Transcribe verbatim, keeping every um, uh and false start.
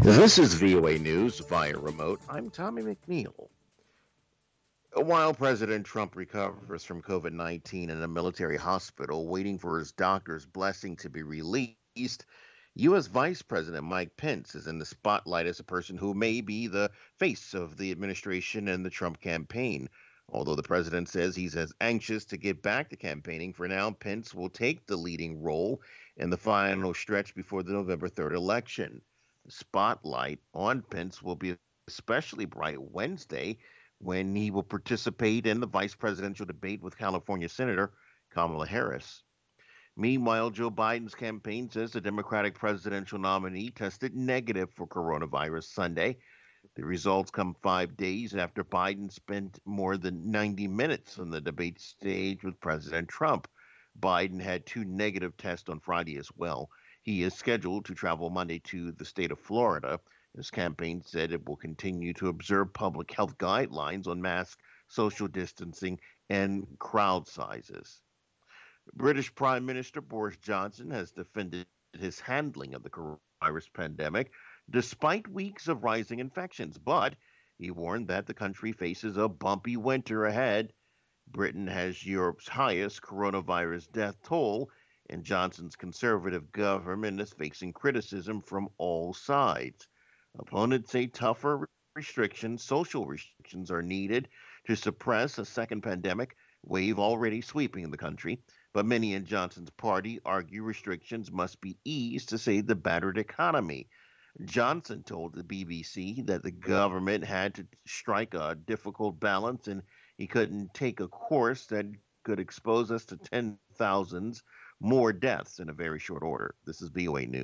This is V O A News via remote. I'm Tommy McNeil. While President Trump recovers from COVID nineteen in a military hospital, waiting for his doctor's blessing to be released, U S. Vice President Mike Pence is in the spotlight as a person who may be the face of the administration and the Trump campaign. Although the president says he's as anxious to get back to campaigning, for now, Pence will take the leading role in the final stretch before the November third election. The spotlight on Pence will be especially bright Wednesday when he will participate in the vice presidential debate with California Senator Kamala Harris. Meanwhile, Joe Biden's campaign says the Democratic presidential nominee tested negative for coronavirus Sunday. The results come five days after Biden spent more than ninety minutes on the debate stage with President Trump. Biden had two negative tests on Friday as well. He is scheduled to travel Monday to the state of Florida. His campaign said it will continue to observe public health guidelines on mask, social distancing, and crowd sizes. British Prime Minister Boris Johnson has defended his handling of the coronavirus pandemic despite weeks of rising infections, but he warned that the country faces a bumpy winter ahead. Britain has Europe's highest coronavirus death toll, and Johnson's conservative government is facing criticism from all sides. Opponents say tougher restrictions, social restrictions, are needed to suppress a second pandemic wave already sweeping the country. But many in Johnson's party argue restrictions must be eased to save the battered economy. Johnson told the B B C that the government had to strike a difficult balance and he couldn't take a course that could expose us to ten thousands more deaths in a very short order. This is V O A News.